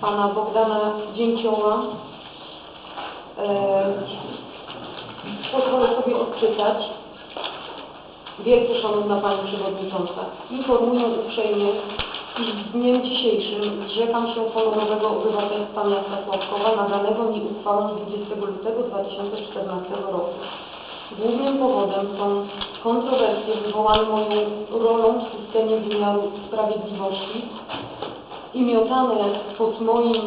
pana Bogdana Dzięcioła. Pozwolę sobie odczytać. Wielce Szanowna Pani Przewodnicząca, informuję uprzejmie, iż z dniem dzisiejszym zrzekam się honorowego obywatelstwa miasta Sławkowa nadanego mi uchwałą 20 lutego 2014 roku. Głównym powodem są kontrowersje wywołane moją rolą w systemie wymiaru sprawiedliwości i miotane pod moim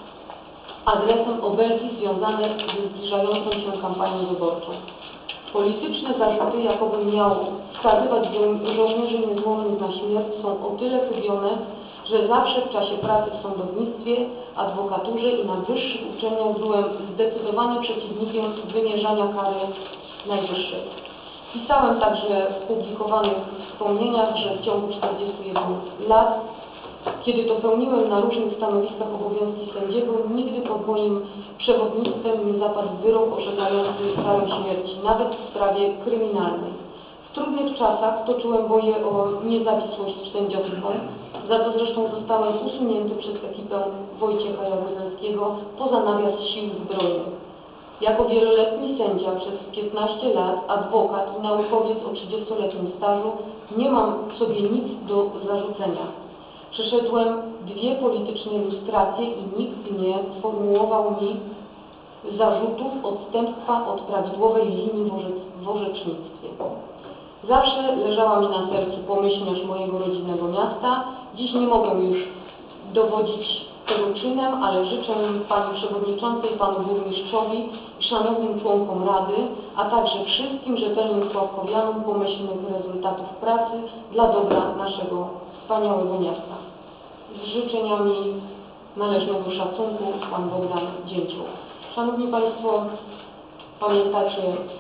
adresem obelgi związane ze zbliżającą się kampanią wyborczą. Polityczne zarzuty, jakobym miał wskazywać żołnierzy niezłomnych na śmierć, są o tyle chybione, że zawsze w czasie pracy w sądownictwie, adwokaturze i na wyższych uczelniach byłem zdecydowanym przeciwnikiem wymierzania kary najwyższej. Pisałem także w publikowanych wspomnieniach, że w ciągu 41 lat, kiedy to pełniłem na różnych stanowiskach obowiązki sędziego, nigdy pod moim przewodnictwem nie zapadł wyrok orzekający karę śmierci, nawet w sprawie kryminalnej. W trudnych czasach toczyłem boje o niezawisłość sędziowską, za co zresztą zostałem usunięty przez ekipę Wojciecha Jaruzelskiego poza nawias sił zbrojnych. Jako wieloletni sędzia przez 15 lat, adwokat i naukowiec o 30-letnim stażu nie mam sobie nic do zarzucenia. Przeszedłem 2 polityczne lustracje i nikt nie formułował mi zarzutów odstępstwa od prawidłowej linii w orzecznictwie. Zawsze leżała mi na sercu pomyślność mojego rodzinnego miasta. Dziś nie mogę już dowodzić tego czynem, ale życzę Pani Przewodniczącej, Panu Burmistrzowi i szanownym członkom Rady, a także wszystkim rzetelnym sławkowianom pomyślnych rezultatów pracy dla dobra naszego wspaniałego miasta. Z życzeniami należnego szacunku, Pan Bogdan Dzięcioł. Szanowni Państwo, pamiętacie,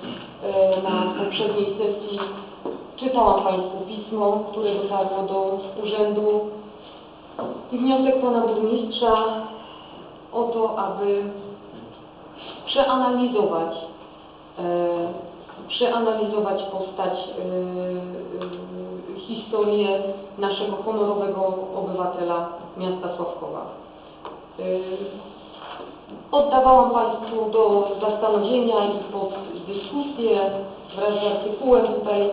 na poprzedniej sesji czytałam Państwu pismo, które dotarło do urzędu i wniosek Pana Burmistrza o to, aby przeanalizować postać, historię naszego honorowego obywatela miasta Sławkowa. Oddawałam Państwu do zastanowienia i pod dyskusję wraz z artykułem tutaj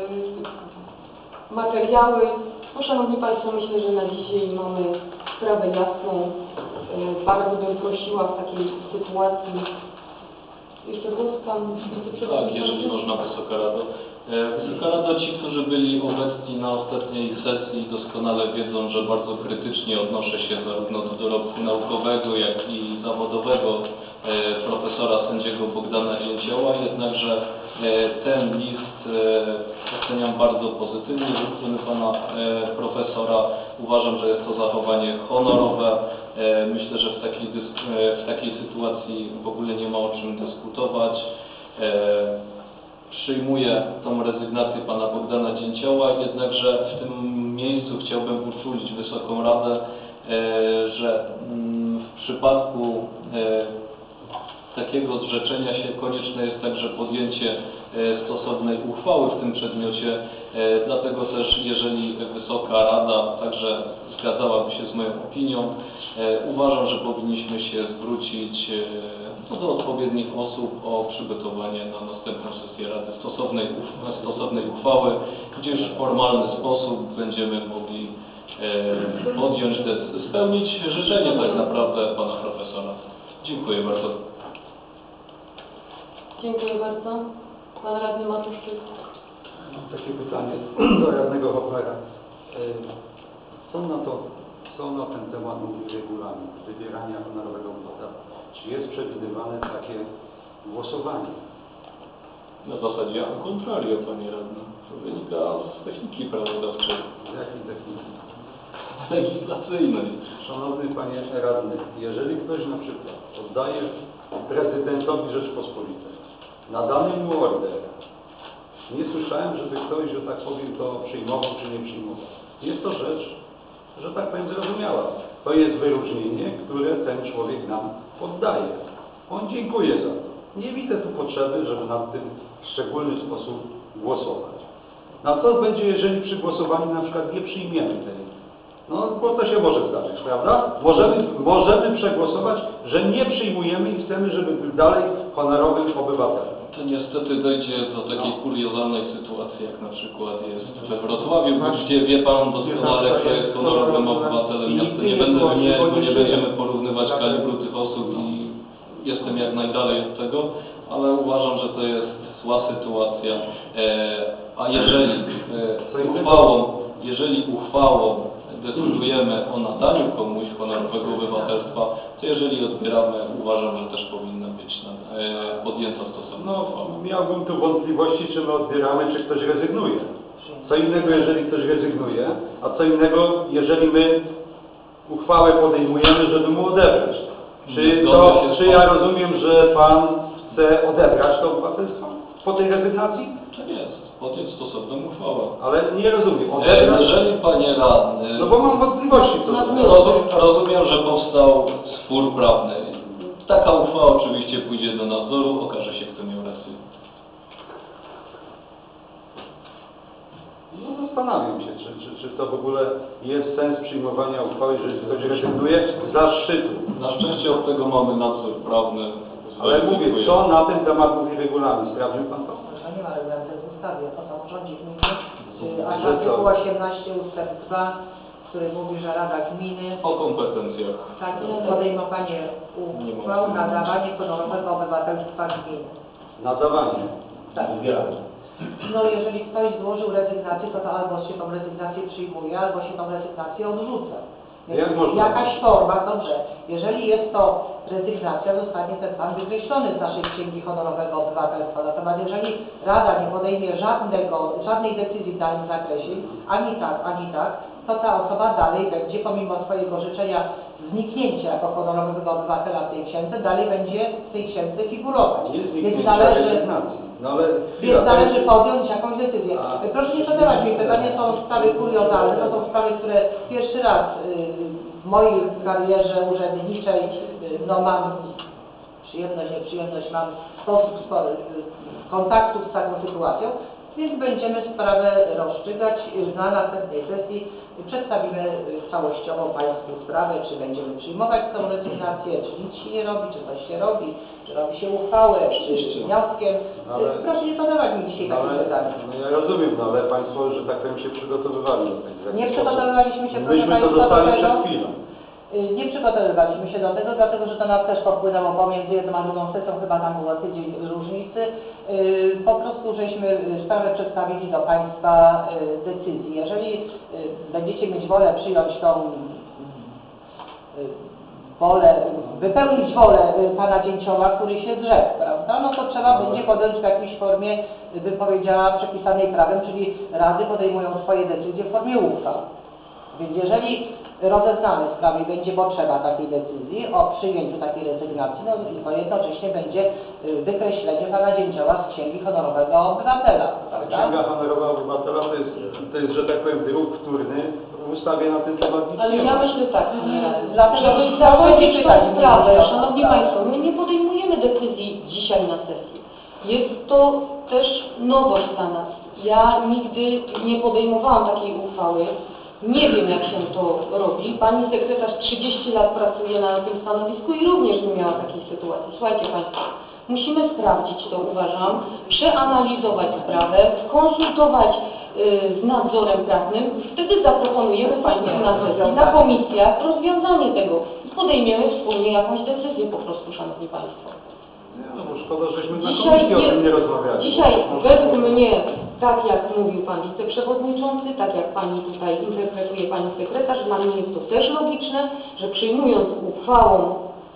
materiały. No, Szanowni Państwo, myślę, że na dzisiaj mamy sprawę jasną. Bardzo bym prosiła w takiej sytuacji. Jeszcze głos Pan Tak, jeżeli można, Wysoka Rado. Wysoka Rado, ci, którzy byli obecni na ostatniej sesji, doskonale wiedzą, że bardzo krytycznie odnoszę się zarówno do dorobku naukowego, jak i zawodowego profesora sędziego Bogdana Dzięcioła, jednakże ten list oceniam bardzo pozytywnie ze strony pana profesora. Uważam, że jest to zachowanie honorowe. Myślę, że w takiej sytuacji w ogóle nie ma o czym dyskutować. Przyjmuję tą rezygnację pana Bogdana Dzięcioła, jednakże w tym miejscu chciałbym uczulić Wysoką Radę, że w przypadku takiego zrzeczenia się konieczne jest także podjęcie stosownej uchwały w tym przedmiocie. Dlatego też, jeżeli Wysoka Rada także zgadzałaby się z moją opinią, uważam, że powinniśmy się zwrócić do odpowiednich osób o przygotowanie na następną sesję Rady stosownej uchwały, gdzie w formalny sposób będziemy mogli podjąć, spełnić życzenie tak naprawdę pana profesora. Dziękuję bardzo. Dziękuję bardzo. Pan Radny Matuszczyk. Mam takie pytanie do radnego Hoffera. Są na ten temat regulamin wybierania honorowego obywatela. Czy jest przewidywane takie głosowanie? Na zasadzie a contrario, panie radny. To wynika z techniki prawodawczej. Z jakiej techniki? Legislacyjnej. Szanowny panie radny, jeżeli ktoś na przykład oddaje prezydentowi Rzeczpospolitej nadany mu order, nie słyszałem, żeby ktoś, że tak powiem, to przyjmował czy nie przyjmował. Jest to rzecz, że tak powiem, zrozumiała. To jest wyróżnienie, które ten człowiek nam oddaje. On dziękuję za to. Nie widzę tu potrzeby, żeby nad tym w szczególny sposób głosować. Na co będzie, jeżeli przy głosowaniu na przykład nie przyjmiemy tej No bo to się może zdarzyć, prawda? Możemy przegłosować, że nie przyjmujemy i chcemy, żeby był dalej honorowym obywatelem. To niestety dojdzie do takiej kuriozalnej sytuacji, jak na przykład jest we Wrocławiu, gdzie wie Pan doskonale, kto jest honorowym obywatelem miasta. Nie będę wymieniać, bo nie będziemy porównywać kalibru tych osób i jestem jak najdalej od tego, ale uważam, że to jest zła sytuacja. A jeżeli uchwałą decydujemy o nadaniu komuś honorowego obywatelstwa, to jeżeli odbieramy, uważam, że też powinna być podjęta stosowna No, uchwała. miałbym tu wątpliwości, czy my odbieramy, czy ktoś rezygnuje. Co innego, jeżeli ktoś rezygnuje, a co innego, jeżeli my uchwałę podejmujemy, żeby mu odebrać. Czy ja rozumiem, że Pan chce odebrać to obywatelstwo po tej rezygnacji? To jest, podjąć stosowną uchwałę. Ale nie rozumiem. Odebrać? Jeżeli Panie Radny... No bo mam wątpliwości co do tego. Rozumiem, że powstał spór prawny. Taka uchwała oczywiście pójdzie do nadzoru, okaże się, kto miał rację. No zastanawiam się, czy to w ogóle jest sens przyjmowania uchwały, jeżeli ktoś rezygnuje z zaszczytu. Na szczęście od tego mamy nadzór prawny. Ale mówię, co na ten temat mówi regulamin? Sprawdził Pan to? No nie ma regulaminu w ustawie o samorządzie gminy, a Że co? artykuł 18 ustęp 2, który mówi, że Rada Gminy O kompetencjach. tak podejmowanie uchwał, nadawanie honorowego obywatelstwa gminy. Nadawanie. Tak. No jeżeli ktoś złożył rezygnację, to albo się tą rezygnację przyjmuje, albo się tą rezygnację odrzuca. Więc Jak można? jakaś forma, dobrze, jeżeli jest to rezygnacja, zostanie ten pan wykreślony z naszej księgi honorowego obywatelstwa. Natomiast jeżeli Rada nie podejmie żadnej decyzji w danym zakresie, ani tak, to ta osoba dalej będzie, pomimo swojego życzenia zniknięcia jako honorowego obywatela w tej księdze, dalej będzie w tej księdze figurować. Nie Więc zniknięcia należy... rezygnacji. No ale Więc należy podjąć jakąś decyzję. A. Proszę nie zadawać mi pytania, są sprawy kuriozalne, to są sprawy, które pierwszy raz w mojej karierze urzędniczej no mam nieprzyjemność, mam sposób kontaktów z taką sytuacją, więc będziemy sprawę rozstrzygać na następnej sesji. Przedstawimy całościowo Państwu sprawę, czy będziemy przyjmować tą rezygnację, czy nic się nie robi, czy coś się robi, czy robi się uchwałę, czy wnioskiem. Ale- Proszę nie zadawać mi dzisiaj takich pytań. No ja rozumiem, no ale Państwo, że tak powiem, się przygotowywali do tego. Nie przygotowywaliśmy się, proszę Myśmy to Państwa, dostali do tego. przed chwilą. Nie przygotowywaliśmy się do tego, dlatego że to nas też popłynęło pomiędzy jedną a drugą sesją, chyba tam było tydzień różnicy. Po prostu żeśmy sprawę przedstawili do Państwa decyzji. Jeżeli będziecie mieć wolę przyjąć tą wolę, wypełnić wolę Pana Dzięcioła, który się zrzekł, prawda, no to trzeba będzie podjąć w jakiejś formie, bym powiedziała, przepisanej prawem, czyli rady podejmują swoje decyzje w formie uchwał. Więc jeżeli rozeznamy sprawę i będzie potrzeba takiej decyzji o przyjęciu takiej rezygnacji, no to jednocześnie będzie wykreślenie Pana Dzięcioła z Księgi Honorowego Obywatela, prawda? Księga honorowa obywatela to jest, że tak powiem, druk wtórny w ustawie na ten temat nic Ale nie ja ma. myślę tak, Dlatego żeby zachodzić tą sprawę, Szanowni Państwo, my nie podejmujemy decyzji dzisiaj na sesji. Jest to też nowość dla nas. Ja nigdy nie podejmowałam takiej uchwały. Nie wiem, jak się to robi. Pani sekretarz 30 lat pracuje na tym stanowisku i również nie miała takiej sytuacji. Słuchajcie Państwo, musimy sprawdzić to, uważam, przeanalizować sprawę, skonsultować z nadzorem prawnym. Wtedy zaproponujemy Państwu na sesji, na komisjach rozwiązanie tego i podejmiemy wspólnie jakąś decyzję po prostu, Szanowni Państwo. Nie, no bo szkoda, żeśmy na Dzisiaj komisji o tym nie rozmawiali. Dzisiaj według mnie, tak jak mówił Pan Wiceprzewodniczący, tak jak Pani tutaj interpretuje Pani Sekretarz, dla mnie jest to też logiczne, że przyjmując uchwałą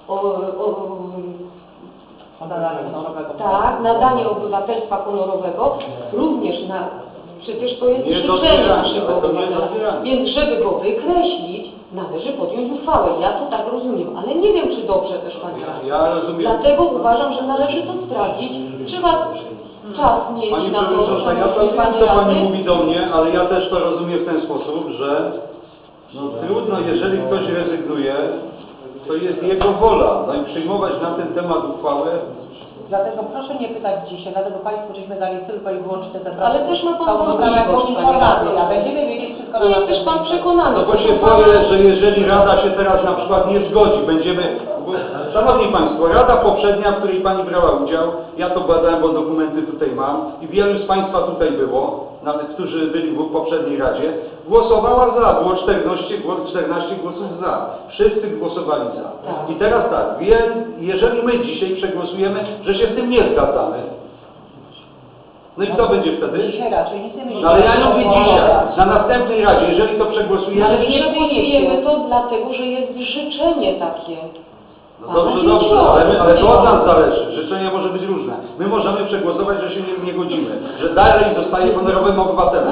nadanie obywatelstwa honorowego, również przecież to jest Nie do życzenie zbierania, naszego ale to nie do obywatela, zbierania. więc żeby go wykreślić, należy podjąć uchwałę. Ja to tak rozumiem, ale nie wiem, czy dobrze też Pani radzi. Ja rozumiem. Dlatego uważam, że należy to sprawdzić. Trzeba czas mieć Pani na to, Przewodnicząca, ja to wiem, Panie co Pani radny. mówi do mnie, ale ja też to rozumiem w ten sposób, że no, trudno, jeżeli ktoś rezygnuje, to jest jego wola. No i przyjmować na ten temat uchwałę, Dlatego proszę nie pytać dzisiaj, dlatego Państwu żeśmy dali tylko i wyłącznie te Ale też ma Pan tą wątpliwość, informację, panie a będziemy wiedzieć wszystko na Nie jest też Pan przekonany. No bo proszę się pana. boję, że jeżeli Rada się teraz na przykład nie zgodzi, będziemy... Szanowni Państwo, Rada poprzednia, w której Pani brała udział, ja to badałem, bo dokumenty tutaj mam i wielu z Państwa tutaj było, nawet którzy byli w poprzedniej Radzie, głosowała za, było 14 głosów za. Wszyscy głosowali za. Tak. I teraz tak, jeżeli my dzisiaj przegłosujemy, że się z tym nie zgadzamy, no i kto będzie wtedy? Dzisiaj raczej nic nie No ale ja mówię dzisiaj, na następnej Radzie, jeżeli to przegłosujemy... Ale przegłosujemy to dlatego, że jest życzenie takie. No dobrze, ale to od nas zależy. Życzenia może być różne. My możemy przegłosować, że się nie godzimy, że dalej zostaje honorowym obywatelem.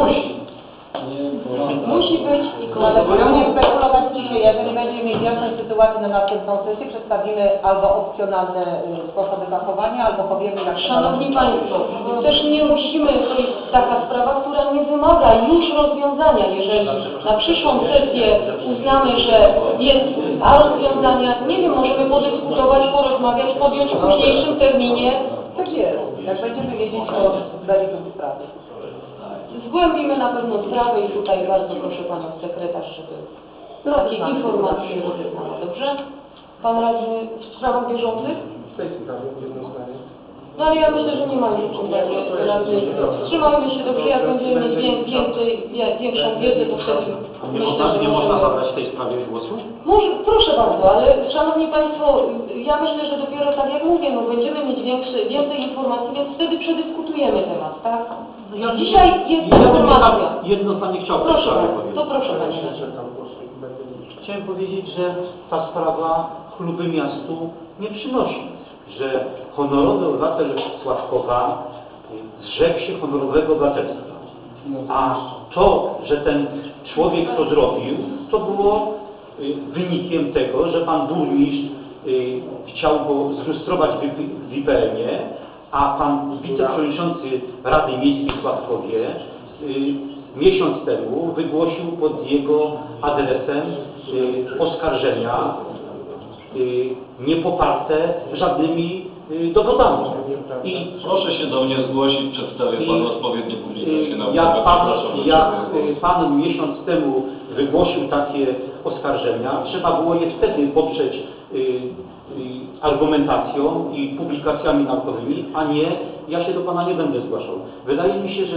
Musi być i Ale proszę nie spekulować dzisiaj, jeżeli będziemy mieli jasną sytuację na następną sesję, przedstawimy albo opcjonalne sposoby zachowania, albo powiemy jak... Szanowni Państwo, też nie musimy, to jest taka sprawa, która nie wymaga już rozwiązania. Jeżeli na przyszłą sesję uznamy, że jest dwa rozwiązania, nie wiem, możemy podyskutować, porozmawiać, podjąć w późniejszym terminie. Tak jest, jak będziemy wiedzieć o meritum sprawy. Zgłębimy na pewno sprawę i tutaj bardzo proszę Panią Sekretarz, żeby takie informacje rozeznała. Dobrze? Pan radny w sprawach bieżących? W tej sprawie jedno zdanie. No ale ja myślę, że nie ma już czym radny. Trzymajmy się dobrze, jak będziemy mieć większą wiedzę, to wtedy myślę, że Nie można możemy... zabrać w tej sprawie głosu? Może, proszę bardzo, ale Szanowni Państwo, ja myślę, że dopiero tak jak mówię, no będziemy mieć więcej informacji, więc wtedy przedyskutujemy temat, tak? Dzisiaj jest informacja. Jedno zdanie chciałbym Proszę bardzo, powiedzieć. to proszę Panie Myślę, radny. że tam głosu będzie liczyć. Chciałem powiedzieć, że ta sprawa chluby miastu nie przynosi, że honorowy obywatel Sławkowa zrzekł się honorowego obywatelstwa. A to, że ten człowiek to zrobił, to było wynikiem tego, że pan burmistrz chciał go zlustrować w IPN-ie, a pan wiceprzewodniczący Rady Miejskiej w Sławkowie miesiąc temu wygłosił pod jego adresem oskarżenia niepoparte żadnymi dowodami. I Proszę się do mnie zgłosić, przedstawię Panu odpowiednie publikacje naukowe. jak pan miesiąc temu wygłosił takie oskarżenia, trzeba było je wtedy poprzeć argumentacją i publikacjami naukowymi, a nie, ja się do pana nie będę zgłaszał. Wydaje mi się, że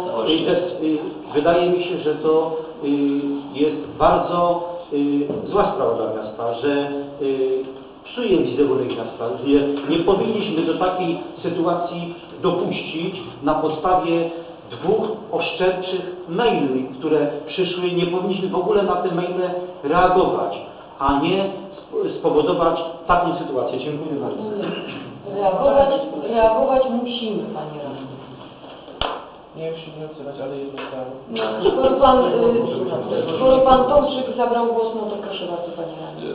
to jest bardzo zła sprawa dla miasta, że psuje wizerunek miasta, że nie powinniśmy do takiej sytuacji dopuścić na podstawie dwóch oszczerczych maili, które przyszły. Nie powinniśmy w ogóle na te maile reagować, a nie spowodować taką sytuację. Dziękuję bardzo. Reagować musimy, Panie radny. Nie wiem, się nie odzywać, ale jedno zdanie. No, skoro pan Tomczyk zabrał głos, no to proszę bardzo, Panie radny.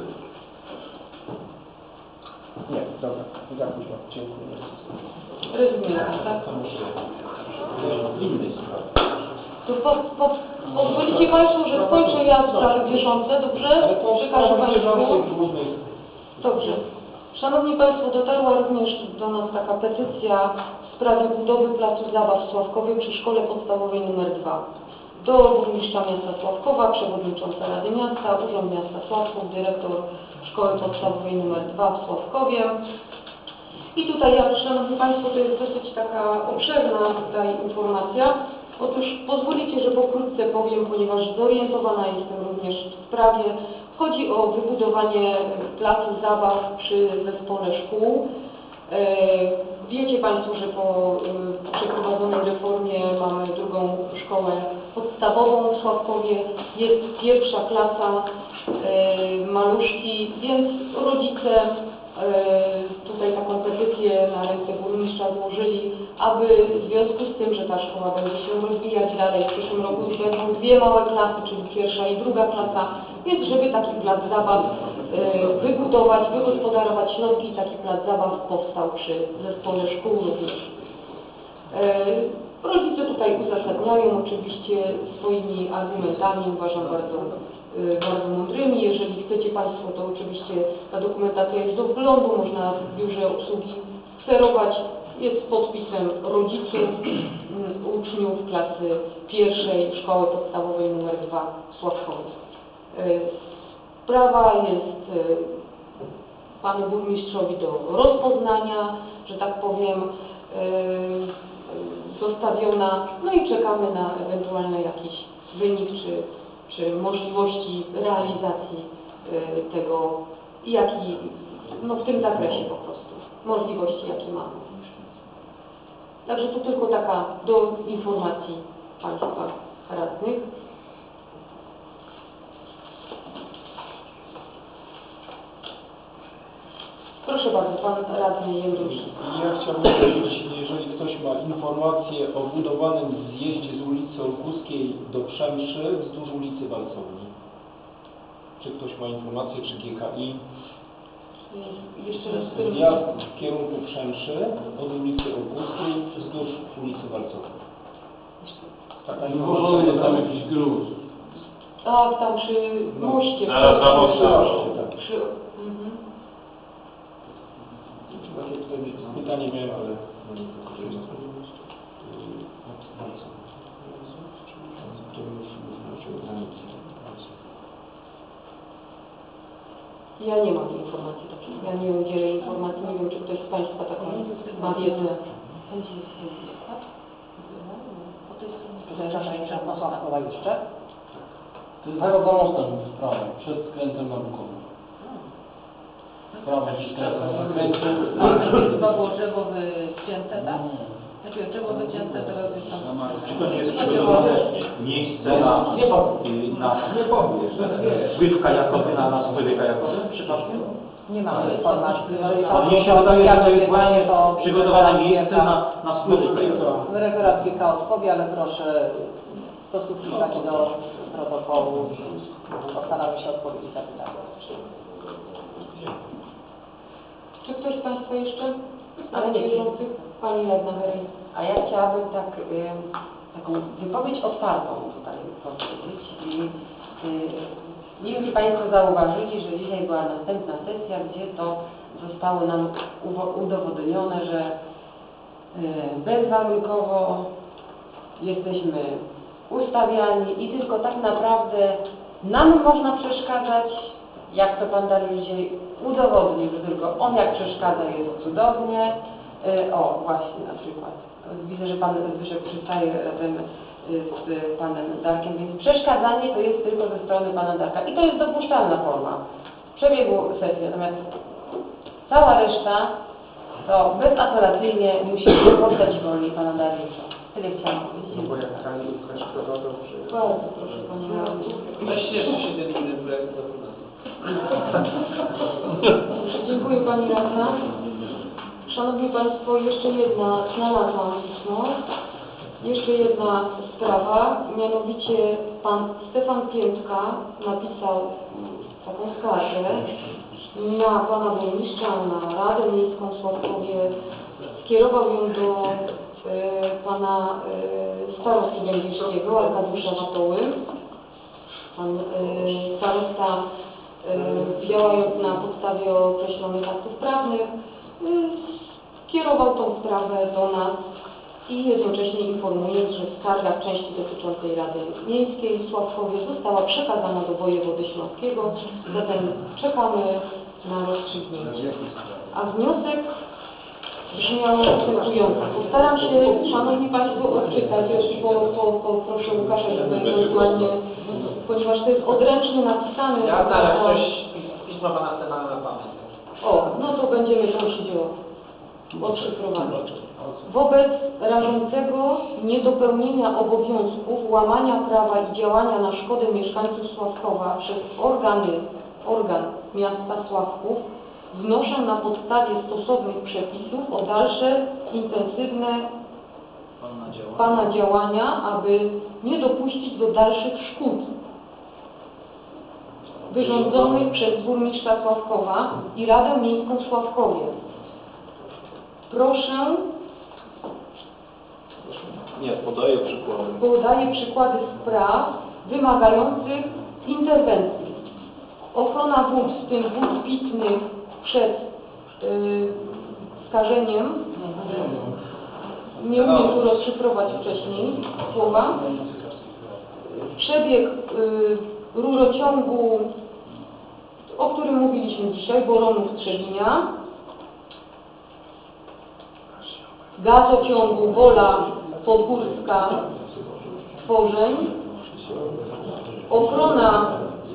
Nie, dobra, za późno. Dziękuję. Rezygnujemy, tak? w innej sprawie. To pozwolicie Państwo, że skończę ja sprawy bieżące, dobrze? Przekażę Państwu. Dobrze. Szanowni Państwo, dotarła również do nas taka petycja w sprawie budowy placu zabaw w Sławkowie przy Szkole Podstawowej nr 2. Do burmistrza miasta Sławkowa, przewodnicząca Rady Miasta, Urząd Miasta Sławków, dyrektor Szkoły Podstawowej nr 2 w Sławkowie. I tutaj, Szanowni Państwo, to jest dosyć taka obszerna tutaj informacja. Otóż pozwolicie, że pokrótce powiem, ponieważ zorientowana jestem również w sprawie. Chodzi o wybudowanie placu zabaw przy zespole szkół. Wiecie Państwo, że po przeprowadzonej reformie mamy drugą szkołę podstawową w Sławkowie. Jest pierwsza klasa, maluszki, więc rodzice tutaj taką petycję na ręce burmistrza złożyli, aby w związku z tym, że ta szkoła będzie się rozwijać dalej, w przyszłym roku będą dwie małe klasy, czyli pierwsza i druga klasa, więc żeby taki plac zabaw wybudować, wygospodarować środki, taki plac zabaw powstał przy zespole szkół również. Rodzice tutaj uzasadniają oczywiście swoimi argumentami, uważam bardzo mądrymi. Jeżeli chcecie Państwo, to oczywiście ta dokumentacja jest do wglądu, można w biurze obsługi skserować jest z podpisem rodziców uczniów klasy pierwszej Szkoły Podstawowej nr 2 w Sławkowie. Sprawa jest panu burmistrzowi do rozpoznania, że tak powiem, zostawiona, no i czekamy na ewentualny jakiś wynik czy możliwości realizacji tego, no w tym zakresie po prostu, możliwości jakie mamy. Także to tylko taka do informacji Państwa radnych. Proszę bardzo, Pan Radny Jędrusz. Ja chciałbym powiedzieć, jeżeli ktoś ma informację o budowanym zjeździe z ulicy Olkuskiej do Przemszy wzdłuż ulicy Walcowni. Czy ktoś ma informację, czy GKI? Jeszcze raz z tym... Zjazd w kierunku Przemszy od ulicy Olkuskiej wzdłuż ulicy Walcowni. Może jest tam jakiś gruz. Tak, tam przy moście. Zaraz za mostem. Takie pytanie miałem, ale... Ja nie mam informacji takiej. Ja nie udzielę informacji. Nie wiem, czy ktoś z Państwa taką ma wiedzę. Sławkowa jeszcze? To jest zaraz za mostem w prawo, przed skrętem na Bukowie. W prawo skrętem na zakręcie. Chyba było drzewo wycięte, tak? Takie drzewo wycięte, to jest tam... Czy to nie jest przygotowane miejsce na spływ kajakowy, na spływie kajakowym przypadkiem? Nie mamy informacji. A mnie się wydaje, że to jest właśnie przygotowane miejsce na spływ kajakowy. Referat GK odpowie, ale proszę w sposób pisać do protokołu i postaramy się odpowiedzieć na pytania. Czy ktoś z Państwa jeszcze? Ale nie wierzących? Pani Radna Herej. A ja chciałabym taką wypowiedź otwartą tutaj powiedzieć. Nie wiem, czy Państwo zauważyli, że dzisiaj była następna sesja, gdzie to zostało nam udowodnione, że bezwarunkowo jesteśmy ustawiani i tylko tak naprawdę nam można przeszkadzać, jak to Pan Dariusz dzisiaj udowodnił, że tylko on jak przeszkadza jest cudownie. O, właśnie na przykład. Widzę, że Pan Zbyszek przystaje razem z Panem Darkiem, więc przeszkadzanie to jest tylko ze strony Pana Darka. I to jest dopuszczalna forma przebiegu sesji. Natomiast cała reszta to bezapelacyjnie musimy poddać woli Pana Dariusza. Tyle chciałam powiedzieć. No bo jak pani przeszkadza, to Bardzo proszę Pani Radny. weź jeszcze się ten inny projekt do Dziękuję Pani Radna. Szanowni Państwo, jeszcze jedna, znalazłam pismo. Jeszcze jedna sprawa, mianowicie Pan Stefan Piętka napisał taką skargę na Pana Burmistrza, na Radę Miejską w Sławkowie. Skierował ją do Pana starosty będzińskiego, Arkadiusza Watoły. Pan starosta, działając na podstawie określonych aktów prawnych, skierował tą sprawę do nas i jednocześnie informując, że skarga w części dotyczącej Rady Miejskiej w Sławkowie została przekazana do wojewody śląskiego, zatem czekamy na rozstrzygnięcie. A wniosek brzmiał następująco. Postaram się, Szanowni Państwo, odczytać, poproszę Łukasza, żeby ewentualnie, ponieważ to jest odręcznie napisane. Ja zaraz coś pismo Pana Stefana na pamięć. O, no to będziemy prosić o odszyfrowanie. Wobec rażącego niedopełnienia obowiązków, łamania prawa i działania na szkodę mieszkańców Sławkowa przez organ miasta Sławków wnoszę na podstawie stosownych przepisów o dalsze intensywne Pana działania, aby nie dopuścić do dalszych szkód wyrządzonych przez burmistrza Sławkowa i Radę Miejską w Sławkowie. Proszę, podaję przykłady spraw wymagających interwencji. Ochrona wód, w tym wód pitnych przed skażeniem. Nie umiem tu rozszyfrować wcześniej słowa. Przebieg rurociągu, o którym mówiliśmy dzisiaj, Boronów-Trzebinia, gazociągu Wola-Podgórska-Tworzeń, ochrona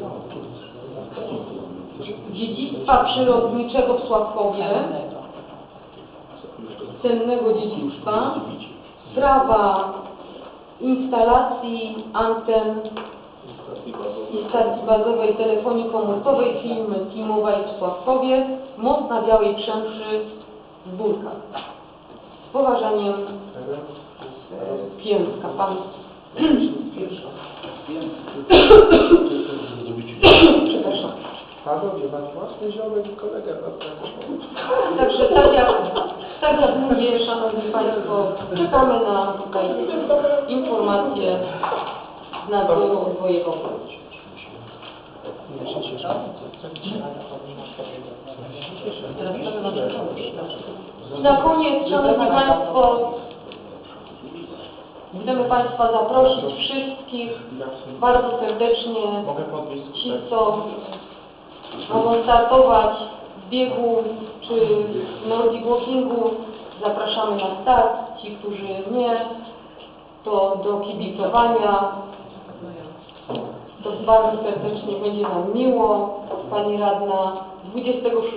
dziedzictwa przyrodniczego w Sławkowie, cennego dziedzictwa, sprawa instalacji anten i stacji bazowej telefonii komórkowej firmy T-Mobile w Sławkowie, most na Białej Przemszy w Burkach. Z poważaniem Pięska, pan pierwszy. Przepraszam. Także tak jak mówię, Szanowni Państwo, czekamy na tutaj informacje z nadzoru odwojewego. Na koniec, Szanowni Państwo, chcemy Państwa zaprosić wszystkich bardzo serdecznie, ci, co mogą startować w biegu czy w Nordic Walkingu, zapraszamy na start. Ci, którzy nie, to do kibicowania. To bardzo serdecznie będzie nam miło. Pani Radna 26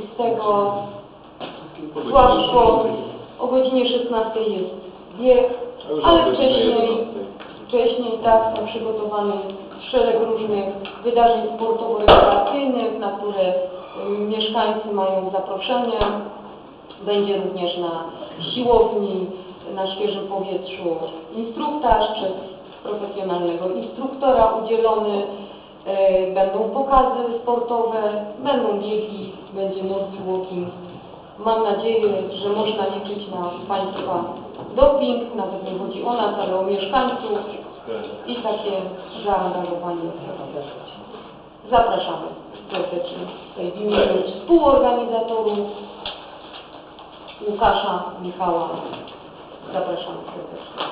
Sławko o godzinie 16 jest bieg, ale wcześniej tak są przygotowany szereg różnych wydarzeń sportowo-rekreacyjnych, na które mieszkańcy mają zaproszenie. Będzie również na siłowni, na świeżym powietrzu instruktaż przez profesjonalnego instruktora udzielony. Będą pokazy sportowe, będą biegi, będzie Nordic Walking. Mam nadzieję, że można liczyć na Państwa doping, nawet nie chodzi o nas, ale o mieszkańców i takie zaangażowanie. Zapraszamy serdecznie tutaj w imieniu współorganizatorów Łukasza, Michała. Zapraszamy serdecznie.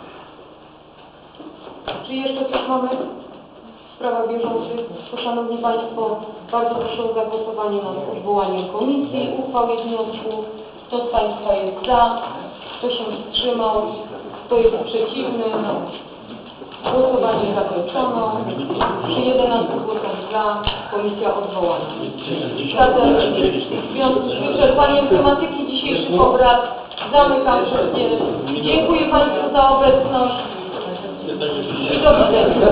Czy jeszcze coś mamy w sprawach bieżących? To, Szanowni Państwo, bardzo proszę o zagłosowanie nad odwołaniem komisji, uchwał i wniosków. Kto z Państwa jest za? Kto się wstrzymał? Kto jest przeciwny? Głosowanie zakończono. Przy 11 głosach za, komisja odwołana. Zatem w związku z wyczerpaniem tematyki dzisiejszych obrad zamykam wszystkie. Dziękuję Państwu za obecność i do widzenia.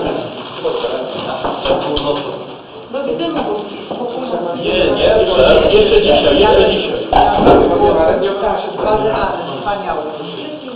Do widzenia. Jeszcze dzisiaj. Wspaniałe.